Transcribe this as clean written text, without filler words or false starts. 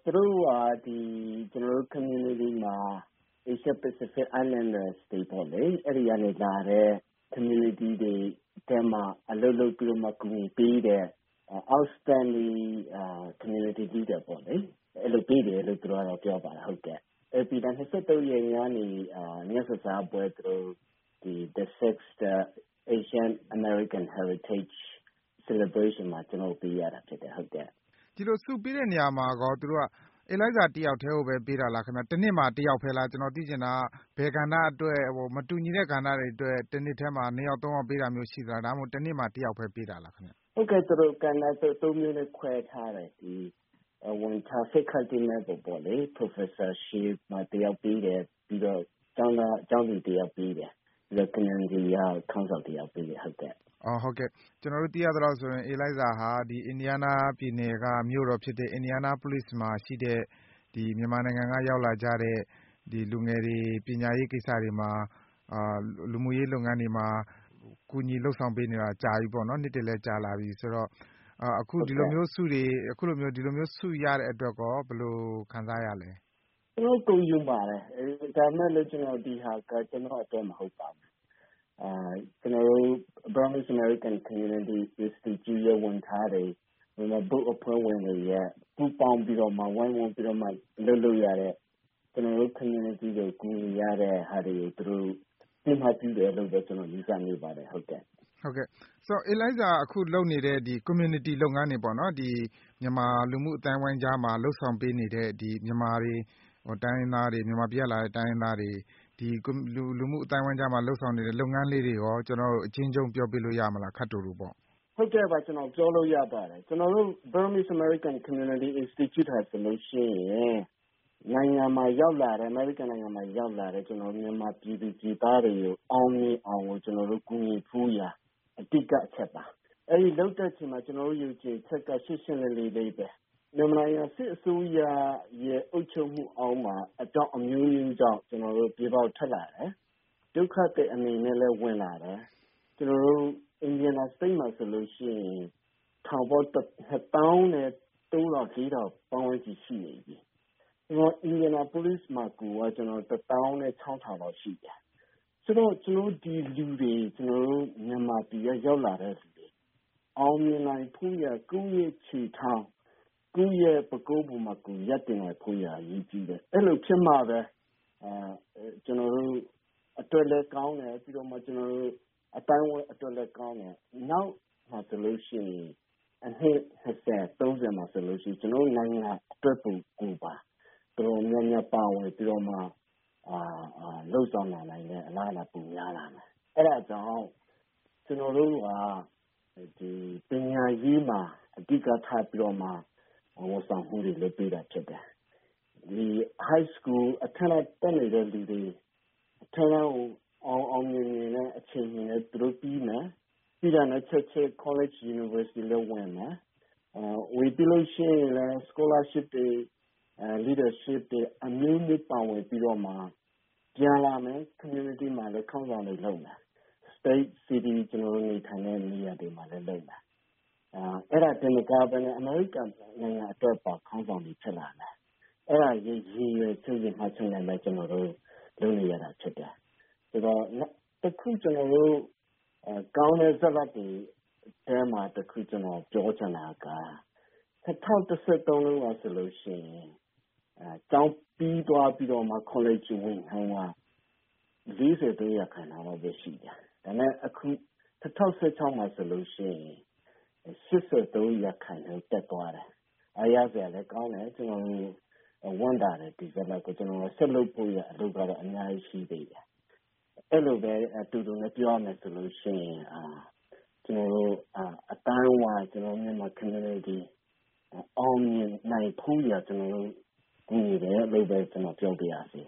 သူတို့ကကျွန်တော်တို့ community မှာ Asia Pacific Islanders တွေပေါ့လေအဲ့ဒီကနေလာတဲ့ community တွေတဲမှာအလုပ်လုပ်ပြီးတော့မှကူညီပေးတဲ့ outstanding community leader ပေါ့လေအဲ့လိုပေးတယ်လို့သူတို့ကတော့ပြောပါတယ်ဟုတ်ကဲ့ပြီးတော့23ရက်ကနေညစစားပွဲသူတို့the 6th Asian American Heritage Celebration မှာကျွန်တော်ပေးရတာဖြစ်တယ်ဟုတ်ကဲ့ဒီလိုစုပေးတဲ့နေရာမှာကောသူတို့ကEliza တယောက်တည်းကိုပဲပေးတာလားခင်ဗျတစ်နှစ်မှာတယောက်ဖဲလားကျွန်တော်သိချင်တာကဘယ်ကဏ္ဍအတွက်မတူညီတဲ့ကဏ္ဍတွေအတွက်တစ်နှစ်ထဲမှာ2ယောက်3ယောက်ပေးတာမျိုးရှိသလားဒါမှမဟုတ်တစ်နှစ်မှာတယောက်ပဲပေးတာလားခင်ဗျဟုတ်ကဲ့သူတို့ကဏ္ဍ3မျိုးနဲ့ခွဲထားတယ်ဝန်ထမ်း faculty level ပေါ့လေ professorship မှာတယောက်ပေးတယ်ပြီးတော့ကျောင်းသူတယောက်ပေးတယ်ပြီးတော့ community ခေါင်းဆောင်တယောက်ပေးတယ်ဟုတ်ကဲ့ဟုတ်ကဲ့ကျွန်တော်တို့သိရသလောက်ဆိုရင် Eliza ဟာအင်ဒီယားနားပြည်နယ်ကမြို့တော်ဖြစ်တဲ့ Indianapolis မှာရှိတဲ့မြန်မာနိုင်ငံကရောက်လာကြတဲ့လူငယ်တွေပညာရေးကိစ္စတွေမှာလူမှုရေးလုပ်ငန်းတွေမှာကူညီလှုပ်ဆောင်ပေးနေတာကြာပြီပေါ့နော်နှစ်တည်းလဲကြာလာပြီဆိုတော့အခုဒီလိုမျိုးစုရတဲ့အတွက်ကောဘယ်လိုခံစားရလဲကျွန်တော်ကိုယူပါတယ်ဒါမဲ့လည်းကျွန်တော်ဒီဟာကကျွန်တော်အတွက်မဟုတ်ပါဘူးကျွန်တော်တို့ Burmese American Community Institute ရဲ့ဝန်ထမ်းတွေဘုတ်အဖွဲ့ဝင်တွေရဲ့ပူပေါင်းပြီးတော့မှဝိုင်းဝန်းပြီးတော့မှလုပ်ရတဲ့ကျွန်တော်တို့ community ကိုကူညီရတဲ့ဟာတွေကိုသူတို့ပြင်မှပြုတယ်လို့ပဲကျွန်တော်ယူဆနေပါတယ်ဟုတ်ကဲ့ဆိုတော့ Eliza အခုလုပ်နေတဲ့community လုပ်ငန်းတွေပေါ့နော်မြန်မာလူမှုအတိုင်းဝိုင်းကြားမှာလှုပ်ဆောင်ပေးနေတဲ့မြန်မာတွေတိုင်းရင်းသားတွေမြန်မာပြည်ကလာတဲ့တိုင်းရင်းသားတွေလူမှုအတိုင်းဝိုင်းကြားမှာလှုပ်ဆောင်နေတဲ့လုပ်ငန်းလေးတွေရောကျွန်တော်တို့အချင်းချင်းပြောပြလို့ရမလားခတ်တူပေါ့ဟုတ်ကဲ့ပါကျွန်တော်ပြောလို့ရပါတယ်ကျွန်တော်တို့ Burmese American Community Institute ဟာဆိုလို့ရှိရင်နိုင်ငံမှာရောက်လာတဲ့ American နိုင်ငံမှာရောက်လာတဲ့ကျွန်တော်မြန်မာပြည်သူပြည်သားတွေကိုအောင်မြင်အောင်ကိုကျွန်တော်တို့ကူညီဖူးရအတိတ်ကအချက်ပါအဲဒီလောက်တဲ့ချိန်မှာကျွန်တော်တို့ယူချင်ချက်ကရှင်းရှင်းလေးပဲမြန်မာနိုင်ငံစစ်အစိုးရရဲ့အုပ်ချုပ်မှုအောက်မှာအကြောင်းအမျိုးမျိုးကြောင့်ကျွန်တော်တို့ပြေပေါက်ထွက်လာတယ်ဒုက္ခတဲ့အနေနဲ့လည်းဝင်လာတယ်ကျွန်တော်တို့ Indiana State မှာဆိုလို့ရှိရင်ထောင်ပေါင်း1000နဲ့300-400ပေါင်းဝန်းကျင်ရှိနေပြီကျွန်တော် Indianapolis မှာကိုကကျွန်တော်1000နဲ့6000လောက်ရှိတယ်ဆိုတော့ကျွန်တော်ဒီလူတွေကျွန်တော်တို့မြန်မာပြည်ရောက်လာတဲ့လူတွေအောင်မြင်နိုင်ဖို့ရကိုယ့်ရဲ့ခြေထောက်ကိုယ့်ရဲ့ပကုံးပေါ်မှာကိုရပ်တင်နိုင်ဖို့ရရည်ကြည်တယ်အဲ့လိုဖြစ်မှပဲကျွန်တော်တို့အတွက်လည်းကောင်းတယ်ပြီးတော့မှကျွန်တော်တို့အတိုင်းဝဲအတွက်လည်းကောင်းတယ်နောက်မှာဆိုလို့ရှိရင်အနှစ်30မှာဆိုလို့ရှိရင်ကျွန်တော်နိုင်ငံအတွက်ကိုပါတော်များပါဝင်ပြီးတော့မှလှုပ်ဆောင်နိုင်တဲ့အလားအလာပုံများလာတယ်အဲ့ဒါကြောင့်ကျွန်တော်တို့ကဒီပညာရေးမှာအဓိကထားပြီးတော့မှဝန်ဆောင်မှုတွေလုပ်ပေးတာဖြစ်တယ်ဒီ high school အထက်တက်နေတဲ့လူတွေအထက်ကိုအောင်မြင်နေတဲ့အခြေအနေနဲ့သူတို့ပြီးမယ်ပြီးတော့လည်းချက် college university လည်းဝင်မယ်ဝင်ပြီးလို့ရှိရင်လည်း scholarship တွေleadership တွေအမျိုးမျိုးပါဝင်ပြီးတော့မှပြန်လာမယ် community မှာလည်းခေါင်းဆောင်တွေလုပ်မယ် state city ကျွန်တော်တို့နေထိုင်တဲ့နေရာတွေမှာလည်းလုပ်မယ်အဲ့ဒါတင်ကပဲနဲ့ American နိုင်ငံအတွက်ပါခေါင်းဆောင်တွေဖြစ်လာတယ်အဲ့ဒါရည်ရွယ်ချက်ရမှချင်းလည်းကျွန်တော်တို့လုပ်နေရတာဖြစ်တယ်ဆိုတော့တခုကျွန်တော်တို့ကောင်းတဲ့ဇာတ်တွေအဲမှာတခုကျွန်တော်ပြောချင်တာက2013လုံးကဆိုလို့ရှိရင်ကျောင်းပြီးသွားပြီးတော့မှ college ဝင်ဟောင်းက40-30ခန့်တော့ပဲရှိတယ်ဒါနဲ့အခု2016မှာဆိုလို့ရှိရင်83ခန့်တက်သွားတယ်အားရစရာလည်းကောင်းတယ်ကျွန်တော်ဝန်တာတယ်ဒီဇက်ကိုကျွန်တော်ဆက်လုပ်ဖို့ရအလုပ်ကတော့အများကြီးရှိသေးတယ်အဲ့လိုပဲအတူတူနဲ့ပြောမယ်ဆိုလို့ရှိရင်ကျွန်တော်တို့အတိုင်းဝိုင်းကျွန်တော်မြန်မာ community အောင်မြင်နိုင်ဖို့ရကျွန်တော်တို့ကူညီတယ်လို့ပဲကျွန်တော်ပြောပြရစီ